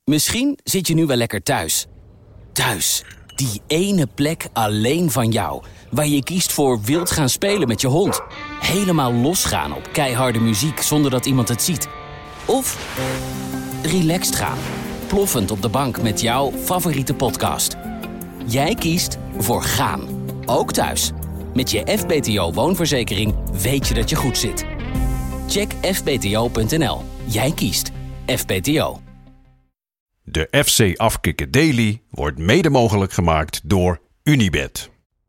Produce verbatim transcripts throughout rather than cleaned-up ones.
Misschien zit je nu wel lekker thuis. Thuis, die ene plek alleen van jou, waar je kiest voor wild gaan spelen met je hond. Helemaal losgaan op keiharde muziek zonder dat iemand het ziet. Of relaxed gaan, ploffend op de bank met jouw favoriete podcast. Jij kiest voor gaan, ook thuis. Met je F B T O-woonverzekering weet je dat je goed zit. Check f b t o punt n l. Jij kiest F B T O. De F C Afkikken Daily wordt mede mogelijk gemaakt door Unibet.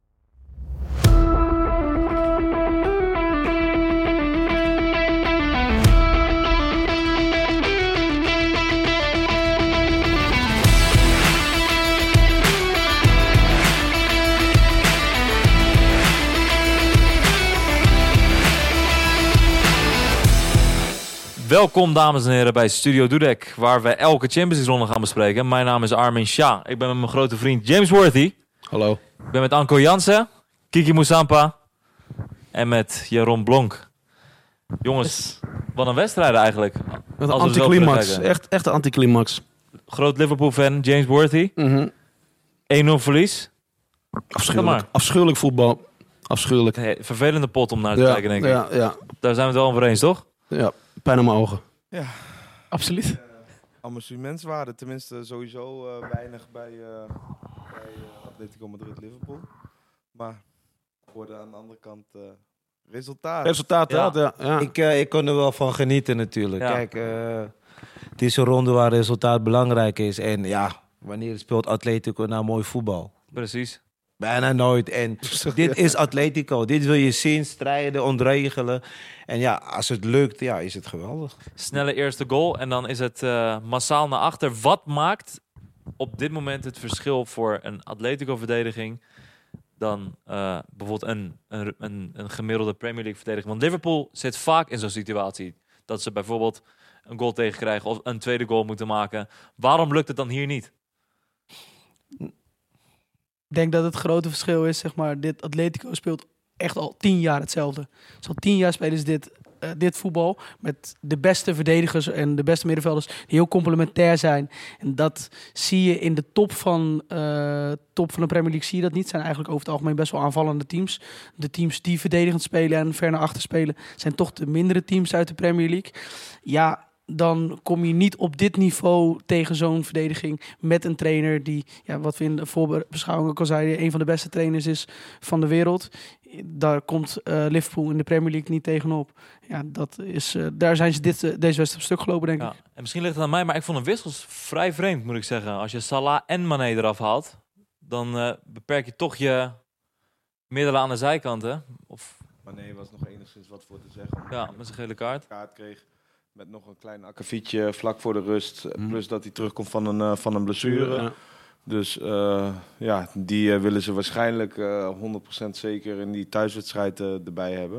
Welkom dames en heren bij Studio Dudek, waar we elke Champions League ronde gaan bespreken. Mijn naam is Armin Shah. Ik ben met mijn grote vriend James Worthy. Hallo. Ik ben met Anko Jansen, Kiki Moussampa en met Jeroen Blonk. Jongens, wat een wedstrijd eigenlijk. Wat een anticlimax. Echt, echt een anticlimax. Groot Liverpool-fan, James Worthy. Mm-hmm. één nul verlies. Afschuwelijk. Afschuwelijk voetbal. Afschuwelijk. Hey, vervelende pot om naar te ja, kijken, denk ik. Ja, ja. Daar zijn we het wel over eens, toch? Ja, pijn aan mijn ogen. Ja, absoluut. Uh, amusementswaarde, tenminste sowieso uh, weinig bij, uh, bij uh, Atletico Madrid-Liverpool. Maar voor aan de andere kant uh, resultaat. Resultaat, ja. ja. ja. Ik, uh, ik kon er wel van genieten natuurlijk. Ja. Kijk, uh, het is een ronde waar resultaat belangrijk is. En ja, wanneer speelt Atletico nou mooi voetbal? Precies. Bijna nooit. En dit is Atletico. Dit wil je zien, strijden, ontregelen. En ja, als het lukt, ja, is het geweldig. Snelle eerste goal en dan is het uh, massaal naar achter. Wat maakt op dit moment het verschil voor een Atletico-verdediging dan uh, bijvoorbeeld een, een, een, een gemiddelde Premier League-verdediging? Want Liverpool zit vaak in zo'n situatie. Dat ze bijvoorbeeld een goal tegenkrijgen of een tweede goal moeten maken. Waarom lukt het dan hier niet? Ik denk dat het grote verschil is, zeg maar, dit Atletico speelt echt al tien jaar hetzelfde. Dus al tien jaar spelen ze dit, uh, dit voetbal met de beste verdedigers en de beste middenvelders die heel complementair zijn. En dat zie je in de top van, uh, top van de Premier League, zie je dat niet. Zijn eigenlijk over het algemeen best wel aanvallende teams. De teams die verdedigend spelen en ver naar achter spelen zijn toch de mindere teams uit de Premier League. Ja, dan kom je niet op dit niveau tegen zo'n verdediging met een trainer die, ja, wat we in de voorbeschouwing ook al zeiden, een van de beste trainers is van de wereld. Daar komt uh, Liverpool in de Premier League niet tegenop. Ja, dat is, uh, daar zijn ze dit, uh, deze wedstrijd op stuk gelopen, denk ja, ik. En misschien ligt het aan mij, maar ik vond de wissels vrij vreemd, moet ik zeggen. Als je Salah en Mané eraf haalt, dan uh, beperk je toch je middelen aan de zijkant, hè? Of Mané was nog enigszins wat voor te zeggen. Ja, met zijn gele kaart. kaart kreeg. Met nog een klein akkefietje vlak voor de rust. Mm. Plus dat hij terugkomt van een, uh, van een blessure. Ja. Dus uh, ja, die uh, willen ze waarschijnlijk uh, honderd procent zeker in die thuiswedstrijd uh, erbij hebben.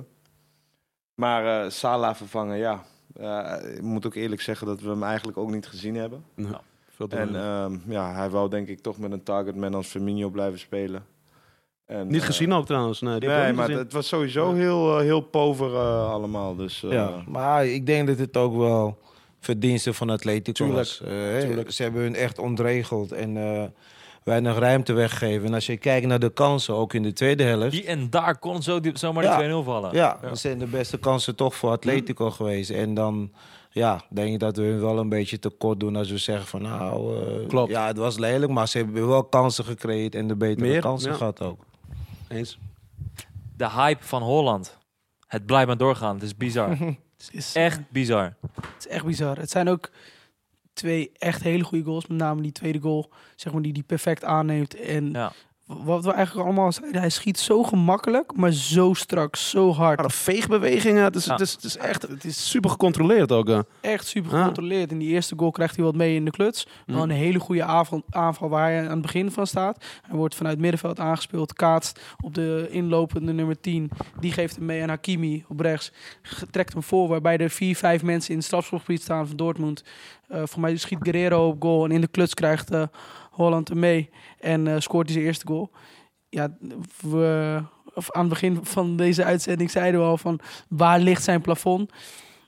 Maar uh, Salah vervangen, ja. Uh, ik moet ook eerlijk zeggen dat we hem eigenlijk ook niet gezien hebben. Ja, veel en uh, ja, hij wou denk ik toch met een targetman als Firmino blijven spelen. En, niet gezien uh, ook trouwens. Nee, die nee maar gezien. Het was sowieso heel, uh, heel pover uh, allemaal. Dus, uh, ja, maar ik denk dat het ook wel verdiensten van Atletico was. Uh, ze hebben hun echt ontregeld en uh, weinig ruimte weggegeven. En als je kijkt naar de kansen, ook in de tweede helft. Die en daar kon zo die, zomaar ja, die twee nul vallen. Ja, ja, dat zijn de beste kansen toch voor Atletico hmm. geweest. En dan ja, denk ik dat we hun wel een beetje tekort doen als we zeggen van nou, uh, Klopt. ja, het was lelijk, maar ze hebben wel kansen gecreëerd en de betere Meer? kansen ja. gehad ook. Eens. De hype van Holland. Het blijft maar doorgaan. Het is bizar. Het is echt bizar. Het is echt bizar. Het zijn ook twee echt hele goede goals. Met name die tweede goal, zeg maar, die die perfect aanneemt. En ja. wat we eigenlijk allemaal zeiden, hij schiet zo gemakkelijk, maar zo strak, zo hard. Maar de veegbewegingen, het is, ja. het, is, het is echt het is super gecontroleerd ook. Hè. Echt super gecontroleerd. In die eerste goal krijgt hij wat mee in de kluts. Mm. Wel een hele goede aanval, aanval waar hij aan het begin van staat. Hij wordt vanuit het middenveld aangespeeld, kaatst op de inlopende nummer tien. Die geeft hem mee aan Hakimi op rechts. Trekt hem voor, waarbij er vier, vijf mensen in het strafschopgebied staan van Dortmund. Uh, voor mij schiet Guerrero op goal en in de kluts krijgt uh, Holland hem mee en uh, scoort hij zijn eerste goal. Ja, we, of aan het begin van deze uitzending zeiden we al van waar ligt zijn plafond?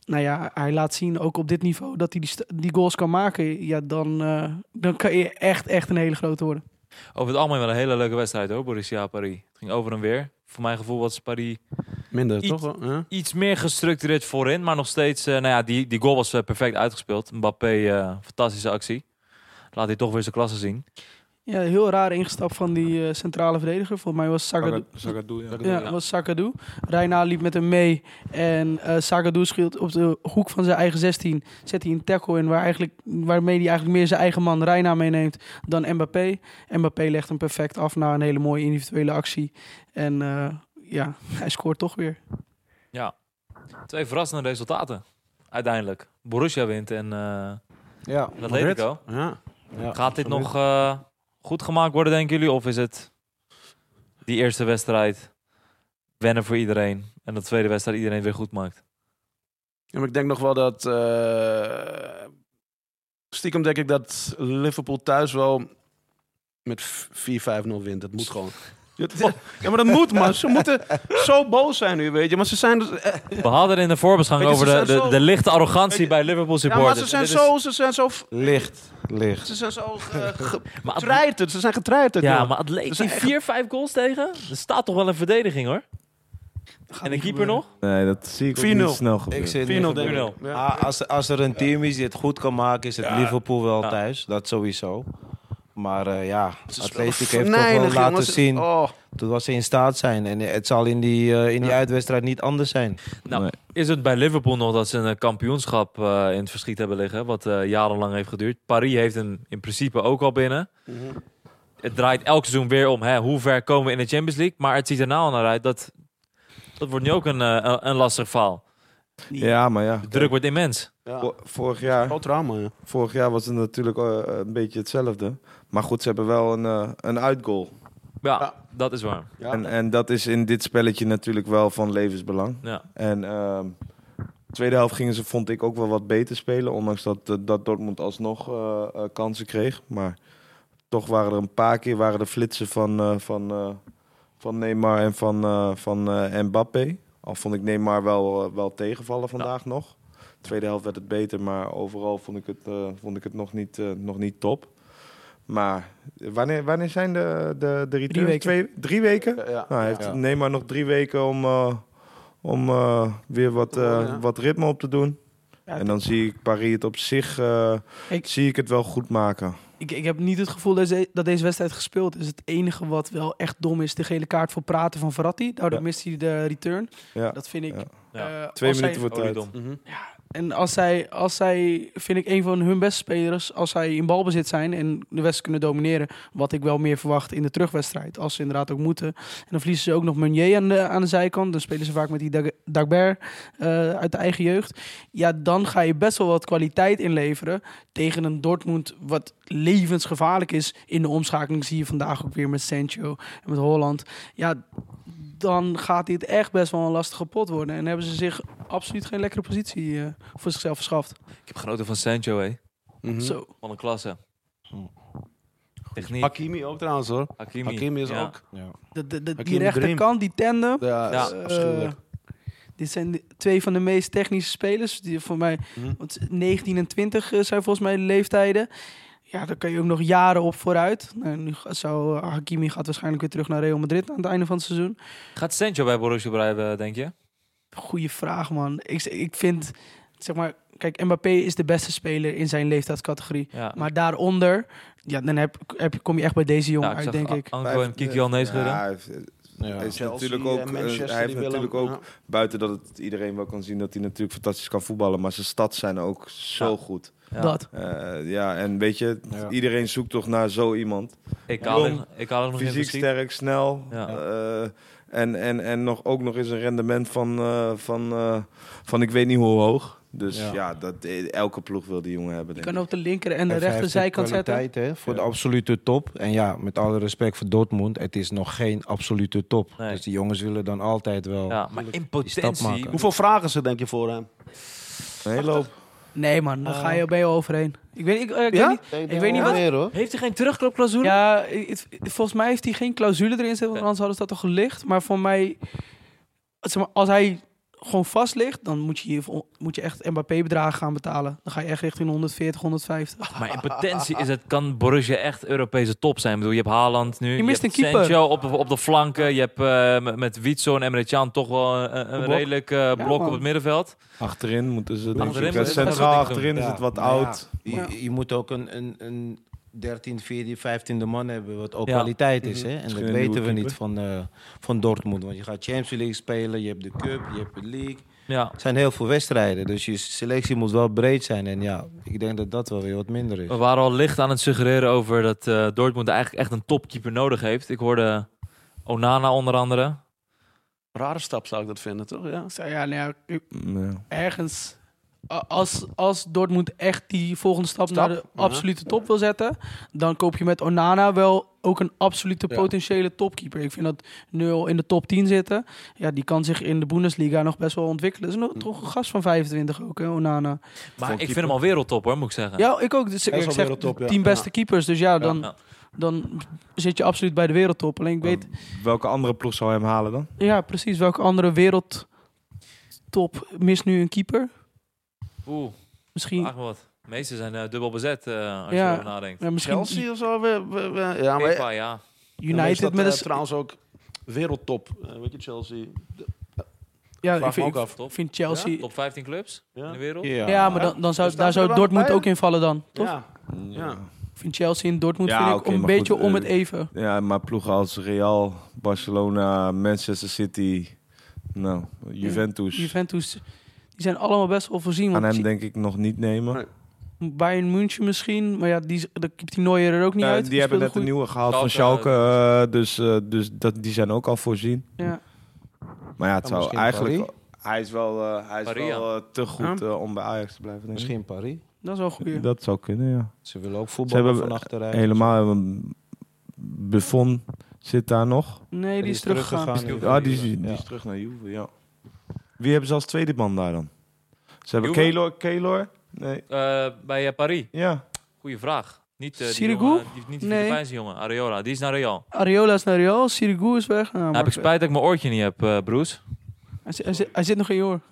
nou ja, hij laat zien, ook op dit niveau, dat hij die, st- die goals kan maken. Ja, dan, uh, dan kan je echt, echt een hele grote worden. Over het algemeen wel een hele leuke wedstrijd hoor, Borussia Paris. Het ging over en weer. Voor mijn gevoel was Paris minder, iets, toch? Ja. iets meer gestructureerd voorin. Maar nog steeds, uh, nou ja, die, die goal was uh, perfect uitgespeeld. Mbappé, uh, fantastische actie. Laat hij toch weer zijn klasse zien. Ja, heel raar ingestapt van die uh, centrale verdediger. Volgens mij was Zagadou. Zagadou, ja. Ja, ja. was Zagadou. Reina liep met hem mee. En uh, Zagadou schiet op de hoek van zijn eigen zestien. Zet hij een tackle in waar eigenlijk, waarmee hij eigenlijk meer zijn eigen man Reina meeneemt dan Mbappé. Mbappé legt hem perfect af na een hele mooie individuele actie. En uh, ja, hij scoort toch weer. Ja, twee verrassende resultaten. Uiteindelijk. Borussia wint en, uh, ja, en Atletico. Ja. Ja, Gaat dit nog uh, goed gemaakt worden, denken jullie? Of is het die eerste wedstrijd wennen voor iedereen en de tweede wedstrijd iedereen weer goed maakt? Ja, maar ik denk nog wel dat... Uh, stiekem denk ik dat Liverpool thuis wel met vier vijf nul wint. Dat moet gewoon. Ja, maar dat moet, man. Ze moeten zo boos zijn nu, weet je. Maar ze zijn... Dus, eh, We hadden er in de voorbeschouwing over de, de, zo, de lichte arrogantie bij Liverpool supporters. Ja, maar ze zijn zo... Ze zijn zo licht, licht. Ze zijn zo uh, getreiterd. Ze zijn getreiterd. Ja, joh. maar Atletico vier, vijf goals tegen? Er staat toch wel een verdediging, hoor. En een keeper nog? Nee, dat zie ik ook vier nul. niet snel gebeuren. Ik zit vier nul, denk ik. Ja. Ah, als, als er een team is die het goed kan maken, is het ja. Liverpool wel ja. thuis. Dat sowieso. Maar uh, ja, Atletico heeft nee, toch wel laten ze, zien oh. dat wat ze in staat zijn. En het zal in die, uh, in die ja. uitwedstrijd niet anders zijn. Nou, nee. Is het bij Liverpool nog dat ze een kampioenschap uh, in het verschiet hebben liggen, wat uh, jarenlang heeft geduurd? Paris heeft hem in principe ook al binnen. Mm-hmm. Het draait elk seizoen weer om, hè, hoe ver komen we in de Champions League? Maar het ziet er nou al naar uit dat dat wordt nu ook een, uh, een lastig verhaal. Ja, maar ja. De druk wordt immens. Ja. Vorig jaar, Groot trauma, ja. Vorig jaar was het natuurlijk uh, een beetje hetzelfde. Maar goed, ze hebben wel een, uh, een uitgoal. Ja, ja, dat is waar. Ja. En, en dat is in dit spelletje natuurlijk wel van levensbelang. Ja. En uh, de tweede helft gingen ze, vond ik, ook wel wat beter spelen. Ondanks dat, uh, dat Dortmund alsnog uh, uh, kansen kreeg. Maar toch waren er een paar keer waren er flitsen van, uh, van, uh, van Neymar en van, uh, van uh, Mbappé. Al vond ik Neymar wel, uh, wel tegenvallen vandaag ja. nog. De tweede helft werd het beter, maar overal vond ik het, uh, vond ik het nog, niet, uh, nog niet top. Maar wanneer, wanneer zijn de, de, de returns? Drie weken. Twee, drie weken? Ja, ja. Nou, hij heeft ja. Neymar nog drie weken om, uh, om uh, weer wat, uh, ja. wat ritme op te doen. Ja, en dan zie ik Paris het op zich uh, ik, zie ik het wel goed maken. Ik, ik heb niet het gevoel dat deze, dat deze wedstrijd gespeeld is. Het enige wat wel echt dom is, de gele kaart voor praten van Verratti. Daardoor ja. mist hij de return. Ja. Dat vind ik... Ja. Uh, Twee minuten hij, voor tijd. Mm-hmm. Ja, en als zij, als zij, vind ik, een van hun beste spelers, als zij in balbezit zijn en de wedstrijd kunnen domineren, wat ik wel meer verwacht in de terugwedstrijd, als ze inderdaad ook moeten. En dan verliezen ze ook nog Meunier aan de, aan de zijkant. Dan spelen ze vaak met die Dagbert uh, uit de eigen jeugd. Ja, dan ga je best wel wat kwaliteit inleveren tegen een Dortmund wat levensgevaarlijk is in de omschakeling. Zie je vandaag ook weer met Sancho en met Holland. Ja, dan gaat dit echt best wel een lastige pot worden. En hebben ze zich absoluut geen lekkere positie uh, voor zichzelf verschaft. Ik heb genoten van Sancho, hé. Mm-hmm. Zo. Van een klasse. Techniek. Hakimi ook trouwens, hoor. Hakimi, Hakimi is ja. ook... Ja. De, de, de, die rechterkant, die tandem. Ja, ja. Uh, afschuwelijk. Dit zijn de, twee van de meest technische spelers. Die voor mij, mm-hmm. want negentien en twintig zijn volgens mij de leeftijden. Ja, daar kan je ook nog jaren op vooruit. Nou, nu zou uh, Hakimi gaat waarschijnlijk weer terug naar Real Madrid aan het einde van het seizoen. Gaat Sancho bij Borussia blijven, denk je? Goeie vraag, man. Ik, ik vind, zeg maar, kijk, Mbappé is de beste speler in zijn leeftijdscategorie. Ja. Maar daaronder, ja, dan heb, heb, kom je echt bij deze jongen ja, uit, denk ik. Anko en Kiki al nee schudden. Ja, Ja, hij is natuurlijk ook, hij heeft natuurlijk ook ja. buiten dat het iedereen wel kan zien dat hij natuurlijk fantastisch kan voetballen, maar zijn stats zijn ook zo ja. goed. Ja. Dat. Uh, ja, en weet je, ja. iedereen zoekt toch naar zo iemand. Ik haal Jong, ik haal nog fysiek sterk, snel. Ja. Uh, en en, en nog, ook nog eens een rendement van, uh, van, uh, van ik weet niet hoe hoog. Dus ja, ja dat, elke ploeg wil die jongen hebben. Je kan op de linker en de rechterzijkant zetten. Hè, voor ja. de absolute top. En ja, met alle respect voor Dortmund, het is nog geen absolute top. Nee. Dus die jongens willen dan altijd wel. Ja, maar in potentie. Hoeveel vragen ze denk je voor hem? Een hele hoop. Nee man, dan ga je, ben je overheen. Ik weet, ik, ik ja? weet niet, ik, ik weet niet wat... Meer, hoor. Heeft hij geen terugklopclausule? Ja, het, volgens mij heeft hij geen clausule erin zitten, want anders hadden ze dat toch gelicht. Maar voor mij, als hij gewoon vast ligt, dan moet je, hier, moet je echt Mbappé-bedragen gaan betalen. Dan ga je echt richting honderdveertig, honderdvijftig. Maar in potentie is het, kan Borussia echt Europese top zijn. Ik bedoel, je hebt Haaland nu. Je mist je hebt een keeper. Sancho op de, op de flanken. Je hebt uh, met, met Witso en Emre Can toch wel een, een redelijk uh, blok ja, op het middenveld. Achterin moeten ze... Denk Achterin ik, moeten ze centraal dat achterin doen. is het wat Ja, oud. ja. Je, je moet ook een, een, een dertien, veertien, vijftiende man hebben, wat ook Ja. kwaliteit is. Hè? En Misschien dat een weten nieuwe we niet keeper. van, uh, van Dortmund. Want je gaat Champions League spelen, je hebt de Cup, je hebt de League. Ja. Er zijn heel veel wedstrijden, dus je selectie moet wel breed zijn. En ja, ik denk dat dat wel weer wat minder is. We waren al licht aan het suggereren over dat uh, Dortmund eigenlijk echt een topkeeper nodig heeft. Ik hoorde Onana onder andere. Rare stap zou ik dat vinden, toch? Ja. Zo, ja, nou ja, ik- Ja. ergens... a- Als, als Dortmund echt die volgende stap, Stap, naar de ja. absolute top wil zetten, dan koop je met Onana wel ook een absolute Ja. potentiële topkeeper. Ik vind dat nu al in de top tien zitten. Ja, die kan zich in de Bundesliga nog best wel ontwikkelen. Is nog, toch een gast van vijfentwintig ook, hè, Onana. Maar ik vind hem al wereldtop hoor, moet ik zeggen. Ja, ik ook. Dus Hij is ik al zeg wereldtop, ja. tien beste Ja. keepers. Dus ja, dan, Ja. dan zit je absoluut bij de wereldtop. Alleen ik weet, Welke andere ploeg zou hem halen dan? ja, precies welke andere wereldtop mist nu een keeper. Oeh, Misschien, vraag me wat. De meeste zijn uh, dubbel bezet uh, als Ja. je erover nadenkt. ja, misschien Chelsea of zo? We, we, we- ja, maar Kepa, ja. United met een... een... trouwens ook wereldtop. Uh, weet je, Chelsea. Ja, vraag ik vind, me ook ik af. Top. vind Chelsea... Top vijftien clubs Ja. in de wereld. Ja, maar dan, dan zou, Dus daar daar zou er wel Dortmund bij? ook invallen dan, toch? Ja. Ja. Ik vind Chelsea en Dortmund Ja, vind ik oké, een maar beetje goed, om eh, het even. Ja, maar ploegen als Real, Barcelona, Manchester City, nou, Juventus. Juventus, die zijn allemaal best wel voorzien. Aan Want hem ik denk ik nog niet nemen. Nee. zie- Bayern München misschien, maar ja, die, daar keept die Neuer er ook niet Ja, uit. die hebben speelt net een goed. nieuwe gehaald van Schalke, Schalke, uh, dus, uh, dus dat, die zijn ook al voorzien. Ja. Maar ja, het Ja, zou misschien eigenlijk... Paris? Hij is wel, uh, hij is Paris, wel uh, te goed Ja. uh, om bij Ajax te blijven. Denk ik. Misschien Paris. Dat is wel goed. Dat zou kunnen, ja. Ze willen ook Ze voetballen hebben van achteruit. helemaal... um, Buffon zit daar nog. Nee, die is teruggegaan. Juve. Ja, die, is- die Ja. is terug naar Juve, ja. Wie hebben ze als tweede man daar dan? Ze hebben Juve? Keylor, Keylor? Nee. Uh, bij uh, Paris. Ja. Goeie vraag. Niet, uh, die Sirigu? jongen, die, niet die Nee. Filipijnse jongen. Areola. Die is naar Real. Areola is naar Real, Sirigu is weg. Nou, Nou, heb maakt ik spijt dat ik mijn oortje niet heb, uh, Bruce. Hij, zit- hij, zit, hij zit nog in je oor.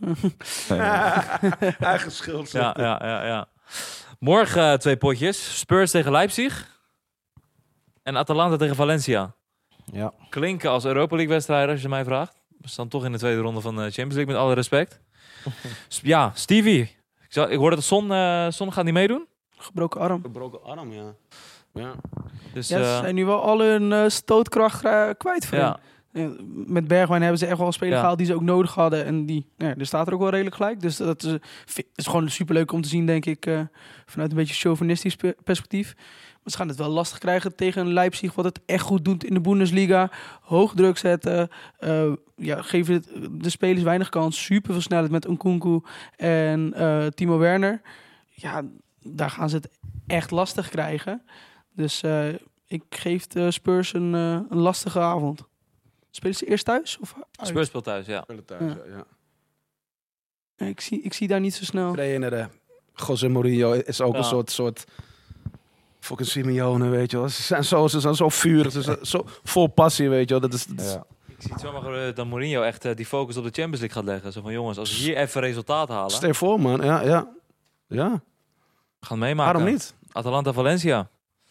Eigen schuld. Ja, ja, ja, ja. Morgen uh, twee potjes. Spurs tegen Leipzig. En Atalanta tegen Valencia. Ja. Klinken als Europa League wedstrijden, als je mij vraagt. We staan toch in de tweede ronde van de Champions League, met alle respect. S- ja, Stevie. Ik, zou, ik hoorde dat Son, uh, Son gaat niet meedoen. Gebroken arm. Gebroken arm, ja. Ja. Dus Ja, ze uh, zijn nu wel al hun uh, stootkracht uh, kwijt voor ja. hem. Ja, met Bergwijn hebben ze echt wel een speler Ja. gehaald die ze ook nodig hadden. En die, ja, er staat er ook wel redelijk gelijk. Dus dat is, vi- is gewoon superleuk om te zien, denk ik. Uh, vanuit een beetje chauvinistisch pe- perspectief. Maar ze gaan het wel lastig krijgen tegen een Leipzig, wat het echt goed doet in de Bundesliga. Hoog druk zetten. Uh, ja, geven het, de spelers weinig kans. Super veel snelheid met Nkunku en uh, Timo Werner. Ja, daar gaan ze het echt lastig krijgen. Dus uh, ik geef de Spurs een, uh, een lastige avond. Spelen ze eerst thuis? Of uit? Spurs speelt thuis, ja. Spelen thuis, Ja. ja. ja. Ja, Ik zie, ik zie daar niet zo snel. Trainer, eh, José Mourinho is ook Ja. een soort, soort fucking Simeone, weet je wel. Ze zijn zo, ze zijn zo vurig, ze zijn zo vol passie, weet je wel. Dat is, dat is- Ja. Ik zie het zomaar uh, dat Mourinho echt uh, die focus op de Champions League gaat leggen. Zo van, jongens, als we hier even resultaat halen, Stel je voor, man. Ja, ja. Ja, we gaan meemaken. waarom niet? Atalanta-Valencia.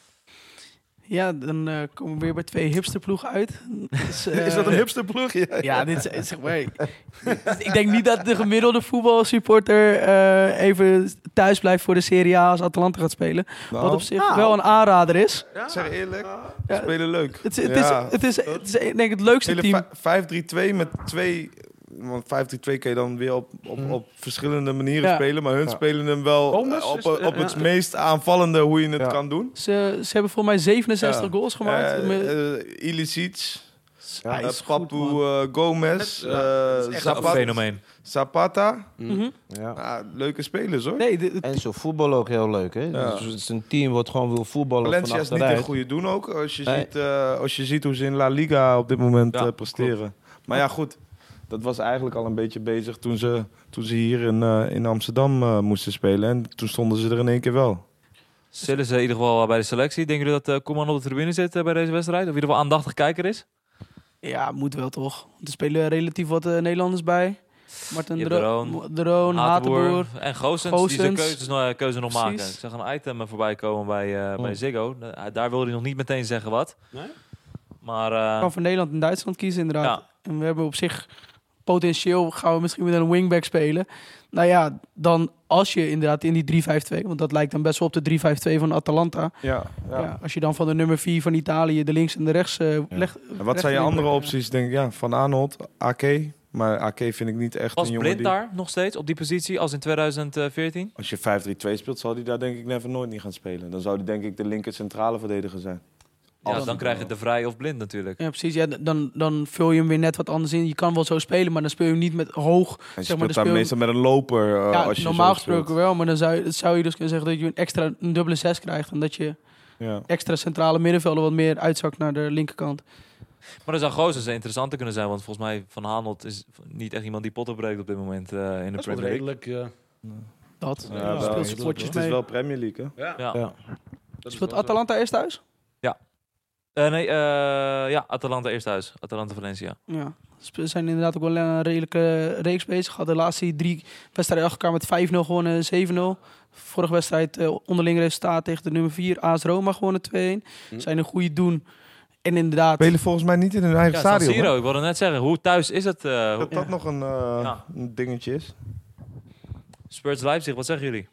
Ja, dan uh, komen we weer bij twee hipsterploegen uit. Dus, uh, Is dat een hipsterploeg? Ja, Ja, dit is, is zeg maar, ik denk niet dat de gemiddelde voetbalsupporter uh, even thuis blijft voor de Serie A als Atalanta gaat spelen. Nou, Wat op zich nou. wel een aanrader is. ik zeg eerlijk, Ja, spelen leuk. Het, is- het, Ja. is, het, is, het is denk ik het leukste Hele team. vijf drie twee met twee... Want vijf drie twee kan je dan weer op, op, Mhm. op verschillende manieren Ja. spelen. Maar hun Ja. spelen hem wel Gomez op, is- op ja. het meest aanvallende hoe je het Ja. kan doen. Ze, ze hebben volgens mij zevenenzestig Ja. goals gemaakt. Eh, Met- eh, Ilicic, Hij eh, is goed, Papu man. eh, Gomez, Net, eh, ja, dat is echt Een Zapata, fenomeen. Zapata. Mhm. Ja. Ah, leuke spelers hoor. Nee, de- de- En zo voetbal ook heel leuk, hè? Ja. Dus het is een team wat gewoon wil voetballen Valencia van is niet achteruit. een goede doen ook. Als je, Nee. ziet, eh, als je ziet hoe ze in La Liga op dit moment Ja, eh, presteren. Maar ja, goed. Dat was eigenlijk al een beetje bezig toen ze, toen ze hier in, eh, in Amsterdam eh, moesten spelen. En toen stonden ze er in één keer wel. Zullen ze in ieder geval bij de selectie? Denken jullie dat uh, Koeman op de tribune zit uh, bij deze wedstrijd? Of in ieder geval aandachtig kijker is? ja, moet wel toch. Er spelen relatief wat uh, Nederlanders bij. Martin Je hebt Dro- Droon, de Roon, Hatenboer. En Goossens, Goossens. die zijn keuzes, nog- keuze nog Precies. maken. Ik zag een item eh, voorbij komen bij, uh, bij Ziggo. Uh, daar wilde hij nog niet meteen zeggen wat. Nee? Maar uh, kan voor Nederland en Duitsland kiezen inderdaad. Ja. En we hebben op zich potentieel, gaan we misschien met een wingback spelen. Nou ja, dan als je inderdaad in die drie vijf twee, want dat lijkt dan best wel op de drie vijf twee van Atalanta. Ja, ja. Ja, als je dan van de nummer vier van Italië de links en de rechts uh, legt. En wat zijn je andere opties? Denk ik, ja, Van Aanholt, A K. Maar A K vind ik niet echt was een jongen Blind die... daar nog steeds op die positie als in twintig veertien? Als je vijf drie twee speelt, zal hij daar denk ik never nooit niet gaan spelen. Dan zou hij denk ik de linker centrale verdediger zijn. Ja, Als dan krijg je de Vrij of Blind natuurlijk. Ja, precies. Ja, dan, dan vul je hem weer net wat anders in. Je kan wel zo spelen, maar dan speel je hem niet met hoog. Hij zeg speelt maar, dan daar speel je- meestal met een loper. Uh, ja, als je normaal zo gesproken speelt. wel, maar dan zou je, zou je dus kunnen zeggen dat je een extra een dubbele zes krijgt. En dat je Ja. extra centrale middenvelden wat meer uitzakt naar de linkerkant. Maar dan zou Goossens interessanter kunnen zijn. Want volgens mij Van Aanholt is niet echt iemand die potten breekt op dit moment uh, in de Dat is wel Premier League. redelijk. Ja. Dat. Ja, Ja, wel. speelt Het supportjes Het is mee. wel Premier League, hè? Ja. Ja. Ja. Dat is Speelt wel zo. Atalanta eerst thuis? Uh, nee, uh, ja, Atalanta eerst thuis. Atalanta Valencia. Ja. Ze zijn inderdaad ook wel een redelijke reeks bezig. Hadden de laatste drie wedstrijden achter elkaar met vijf nul gewonnen, zeven nul. Vorige wedstrijd uh, onderling resultaat tegen de nummer vier, A S Roma gewonnen twee een. Hm. Zijn een goede doen. En inderdaad, Spelen volgens mij niet in hun eigen Ja, San stadion. Siro. hè? Ik wilde net zeggen, hoe thuis is het? Uh, hoe- Dat dat nog een, uh, Ja. een dingetje is. Spurs Leipzig, wat zeggen jullie?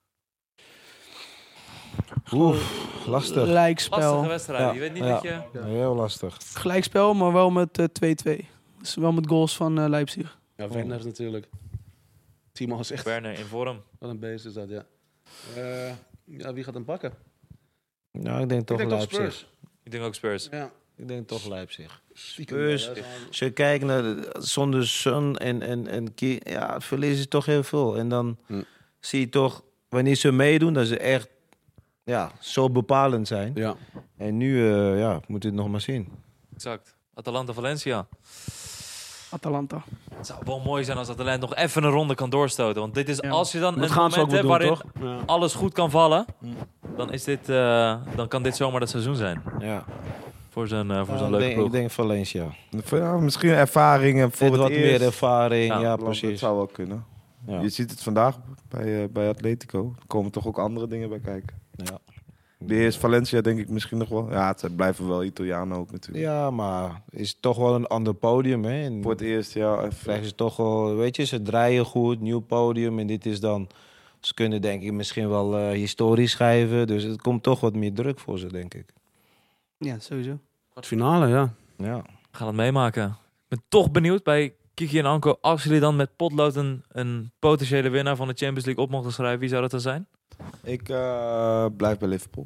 Oeh, lastig. gelijkspel. Lastige wedstrijd. Ja, Je weet niet ja. dat je... Heel lastig. Gelijkspel, maar wel met uh, twee twee. Dus wel met goals van uh, Leipzig. Ja, Werner natuurlijk. Timo is echt... Werner in vorm. Wat een beest is dat, ja. Uh, ja, wie gaat hem pakken? Nou, ik denk toch Ik denk toch Leipzig. Spurs. Ik denk ook Spurs. Ja. Ik denk toch Leipzig. Stiekem Spurs. wel, hè. Dat is wel- Als je kijkt naar de- zonder Son en, en, en Kie, ja, verliezen ze toch heel veel. En dan Hm. zie je toch, wanneer ze meedoen, dat ze echt ja, zo bepalend zijn. Ja. En nu uh, ja, moet je het nog maar zien. Exact. Atalanta Valencia. Atalanta. Het zou wel mooi zijn als Atalanta nog even een ronde kan doorstoten. Want dit is Ja. als je dan Dat een gaan ze ook moment wel hebt doen, waarin toch? Ja. alles goed kan vallen, dan, is dit, uh, dan kan dit zomaar dat seizoen zijn. Ja. Voor zo'n uh, voor Ja, zo'n ik, leuke denk, ploeg. ik denk Valencia. Ja, misschien ervaring voor Net het wat eerst. meer ervaring, Ja, ja, Want precies. Dat zou wel kunnen. Ja. Je ziet het vandaag bij, uh, bij Atletico. Er komen toch ook andere dingen bij kijken. Ja. De eerste Valencia denk ik misschien nog wel. Ja, het blijven wel Italianen ook natuurlijk. ja, maar is toch wel een ander podium. Hè? En Voor het eerst, ja. Even. krijgen ze toch wel, weet je, ze draaien goed, nieuw podium. En dit is dan, ze kunnen denk ik misschien wel uh, historisch schrijven. Dus het komt toch wat meer druk voor ze, denk ik. Ja, sowieso. Kwartfinale, ja. Ja. We gaan het meemaken. Ik ben toch benieuwd bij Kiki en Anko. Als jullie dan met potlood een, een potentiële winnaar van de Champions League op mochten schrijven, wie zou dat dan zijn? Ik uh, blijf bij Liverpool.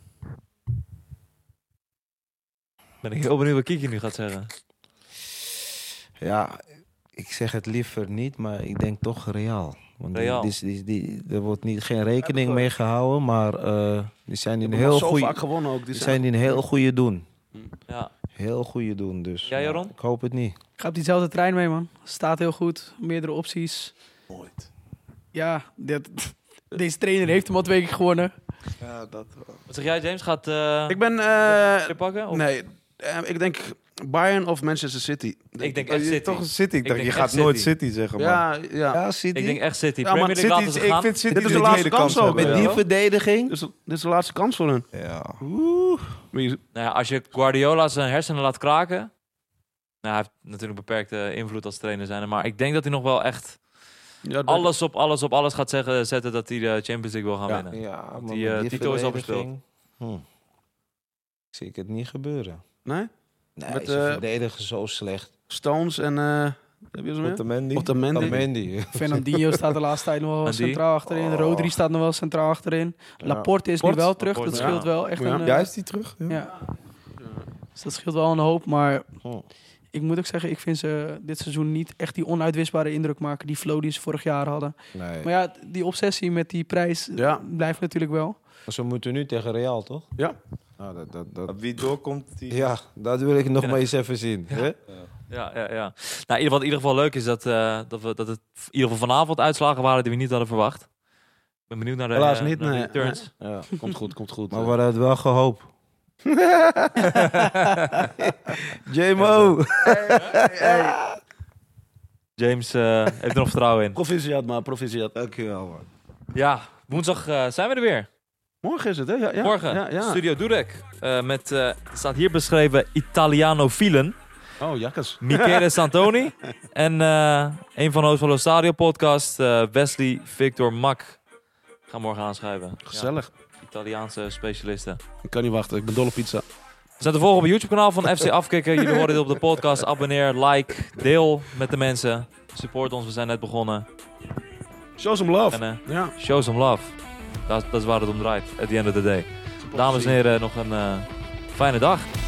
Ben ik heel benieuwd wat Kiki nu gaat zeggen. Ja, ik zeg het liever niet, maar ik denk toch Real. Want Real. Die, die, die, die, er wordt niet, geen rekening mee gehouden, maar uh, die zijn in Die heel hebben zo goede, vaak gewonnen ook. Die die zijn in heel goede doen. Ja. Heel goede doen, dus. Jij, ja, Jaron? ik hoop het niet. Ik ga op diezelfde trein mee, man. Staat heel goed. Meerdere opties. Nooit. Ja, dit, deze trainer heeft hem al twee keer gewonnen. Ja, dat wel. Wat zeg jij, James? Gaat uh, Ik ben... eh, je pakken? Of? nee, eh, ik denk Bayern of Manchester City. Ik denk Oh, echt je- City. Toch een City. Ik Ik dacht, denk je gaat echt nooit City. City zeggen, man. Ja, ja. Ja, City. Ik denk echt City. Ja, maar Premier League City laten is, ze ik gaan. vind City Dit is de een laatste tweede kans ook, hebben, Met ja. die verdediging. Dus, dit is de laatste kans voor hun. Ja. Wie- Nou ja, als je Guardiola zijn hersenen laat kraken. Nou, hij heeft natuurlijk beperkte invloed als trainer zijn. Maar ik denk dat hij nog wel echt Ja, dat- alles op alles op alles gaat zeggen, zetten dat hij de Champions League wil gaan Ja. winnen. Ja, Want maar die, met eh, titel is al verdediging, hm, zie ik het niet gebeuren. Nee? Nee, Met, ze eh, verdedigen zo slecht. Stones en... eh heb je ze meer? Otamendi. Otamendi. Otamendi. Fernandinho staat de laatste tijd nog wel En die? centraal achterin. Oh. Rodri staat nog wel centraal achterin. Ja. Laporte is Laporte? nu wel terug. Laporte, dat scheelt ja. wel echt Ja. een... eh, Ja, is die terug? Ja. ja. Dus dat scheelt wel een hoop. Maar Hm. ik moet ook zeggen, ik vind ze dit seizoen niet echt die onuitwisbare indruk maken. Die flow die ze vorig jaar hadden. Nee. Maar ja, die obsessie met die prijs Ja. blijft natuurlijk wel. Maar ze moeten nu tegen Real, toch? Ja. Nou, dat, dat, dat... Wie doorkomt, die... Ja, dat wil ik nog maar eens even zien. Hè? Ja, ja, ja. Nou, in ieder geval, in ieder geval leuk is dat, uh, dat, we, dat het in ieder geval vanavond uitslagen waren die we niet hadden verwacht. Ik ben benieuwd naar de, Helaas uh, niet, naar de nee. returns. Ja. Komt goed, komt goed. Maar we hadden het wel gehoopt. J-Mo! James uh, heeft er nog vertrouwen in. Proficiat, maar proficiat. Dankjewel, man. Ja, woensdag uh, zijn we er weer. Morgen is het, hè? Ja, ja. Morgen, ja, ja. Studio Durek. Uh, met, uh, staat hier beschreven, Italianofielen. Oh, jakkes. Michele Santoni. En uh, een van de hosts van de Stadio podcast, uh, Wesley Victor Mak. Ga morgen aanschrijven. Gezellig. Ja, Italiaanse specialisten. Ik kan niet wachten, ik ben dol op pizza. We zijn te volgen op het YouTube-kanaal van F C Afkikken. Jullie horen dit op de podcast. Abonneer, like, deel met de mensen. Support ons, we zijn net begonnen. Show some love. En, uh, ja. Show some love. Dat, dat is waar het om draait, at the end of the day. Dames en heren, nog een uh, fijne dag.